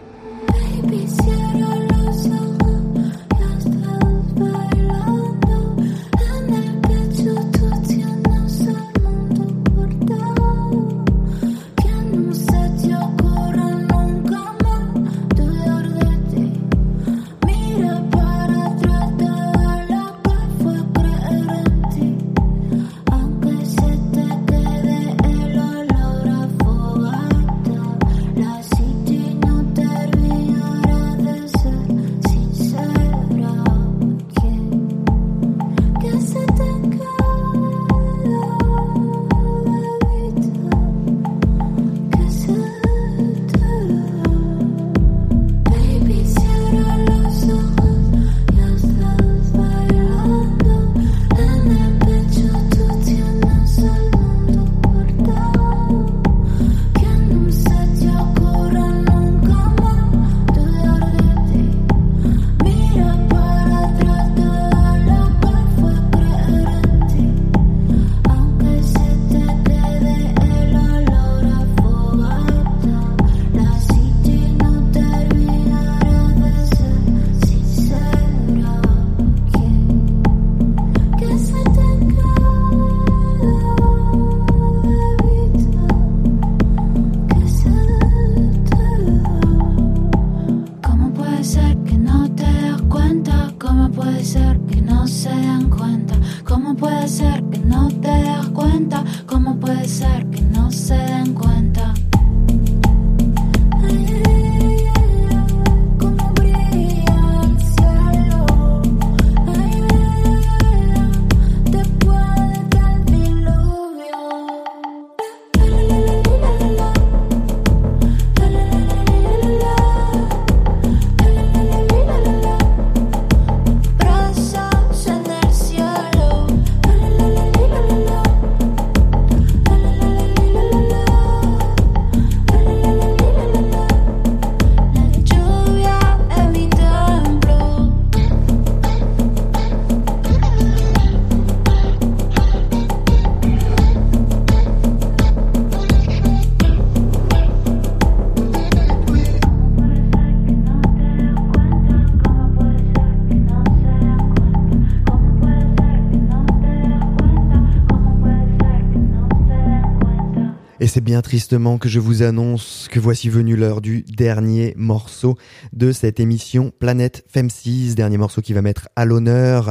Et c'est bien tristement que je vous annonce que voici venue l'heure du dernier morceau de cette émission Planète Femmes six, dernier morceau qui va mettre à l'honneur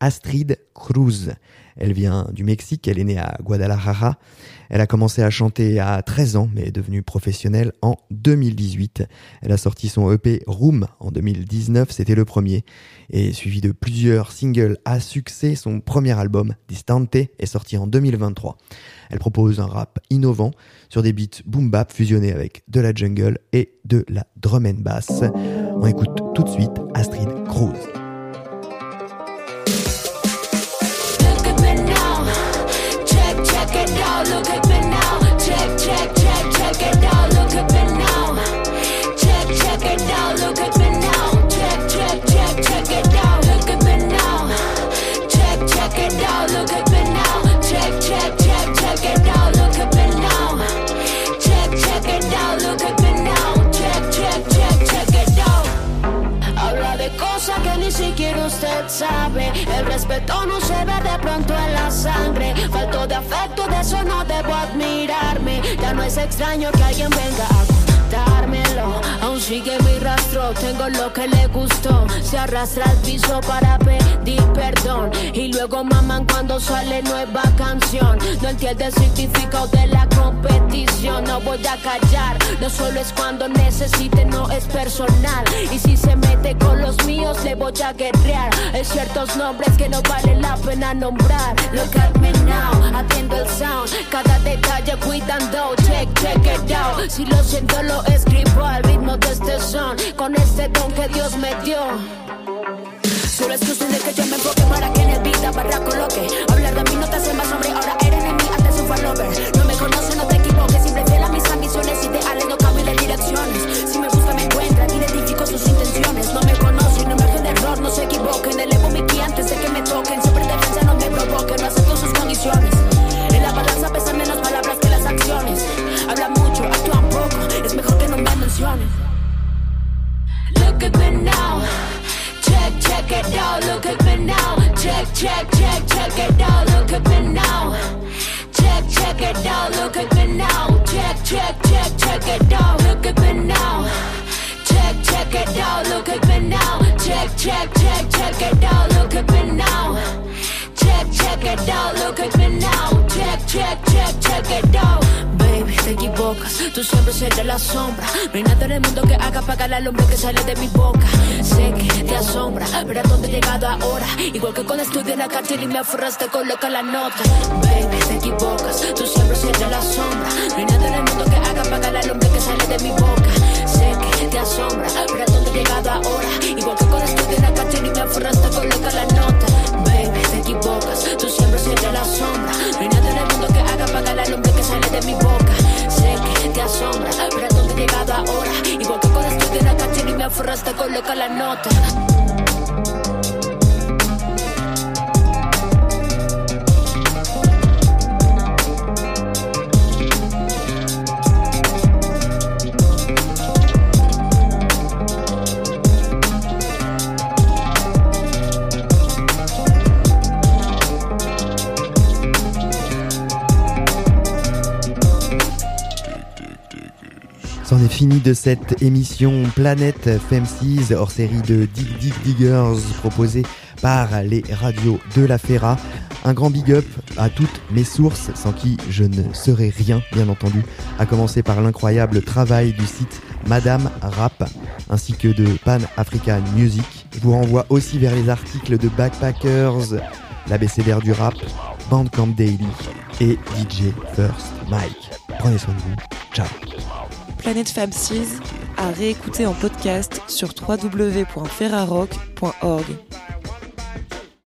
Astrid Cruz. Elle vient du Mexique, elle est née à Guadalajara. Elle a commencé à chanter à treize ans, mais est devenue professionnelle en deux mille dix-huit. Elle a sorti son E P Room en deux mille dix-neuf, c'était le premier, et suivi de plusieurs singles à succès. Son premier album, Distante, est sorti en deux mille vingt-trois. Elle propose un rap innovant sur des beats boom bap fusionnés avec de la jungle et de la drum and bass. On écoute tout de suite Astrid Cruz. Look at me now, check, check, check, check it out. Look at me now, check, check it out. Look at me now, check, check, check, check it out. Look at me now, check, check it out. Look at me now, check, check, check, check it out. Look at me now, check, check it out. Look at me now, check, check, check, check it out. Habla de cosas que ni siquiera usted sabe. El respeto no se ve de pronto en la sangre. Falto de afecto, de eso no debo admirarme. Ya no es extraño que alguien venga a contármelo. Aún sigue mi rastro, tengo lo que le gustó. Se arrastra al piso para pedir perdón. Y luego maman cuando sale nueva canción. No entiende el significado de la competición. No voy a callar, no solo es cuando necesite, no es personal. Y si se mete con los míos le voy a guerrear. Hay ciertos nombres que no vale la pena nombrar. Look at me now, atiendo el sound. Cada detalle cuidando, check, check it out. Si lo siento lo escribo al ritmo de este son. Con este don que Dios me dio. Solo es cuestión de que yo me enfoque para que en el vida barra coloque. Hablar de mí no te hace más hombre, ahora eres en mí, antes un lover. No me conoce, no te equivoques, siempre fiel a mis ambiciones ideales, no cambio de direcciones. Si me busca me encuentra, identifico sus intenciones. No me conoce, no me hacen de error, no se equivoquen. Elevo mi ki antes de que me toquen, siempre en defensa no me provoquen, no acepto sus condiciones. En la balanza pesan menos palabras que las acciones. Habla mucho, actúan poco, es mejor que no me mencionen. Look at me now, check, check it out. Look at me now, check, check, check, check it out. Look at me now, check, check it out. Look at me now, check, check, check, check it out. Look at me now, check, check it out. Look at me now, check, check, check, check it out. Look at me now, check, check it out. Look at me now, check, check, check, check it out. Baby, te equivocas, tú siempre serás la sombra. No hay nada en el mundo que haga apagar la lumbre que sale de mi boca. Sé que te asombra, pero a dónde he llegado ahora. Igual que con estudio en la cárcel y me aferraste, coloca la nota. Baby, te equivocas, tú siempre serás la sombra. No hay nada en el mundo que haga apagar la lumbre que sale de mi boca. Sé que te asombra, pero a dónde he llegado ahora. Igual que con estudio en la cárcel y me aferraste, coloca la nota. Baby, te equivocas, tú siempre serás la sombra. No hay nada en el mundo que haga apagar la lumbre que sale de mi boca. Sé que te asombra, pero a dónde he llegado ahora. Igual que con estudio en la canción y me aferraste, coloca la nota. C'en est fini de cette émission Planète Femces, hors série de Dig Dig Diggers proposée par les radios de la Ferra. Un grand big up à toutes mes sources, sans qui je ne serais rien, bien entendu, à commencer par l'incroyable travail du site Madame Rap, ainsi que de Pan African Music. Je vous renvoie aussi vers les articles de Backpackers, l'abécédaire du rap, Bandcamp Daily et D J First Mike. Prenez soin de vous, ciao. Planète Femces à réécouter en podcast sur w w w point ferrarock point org.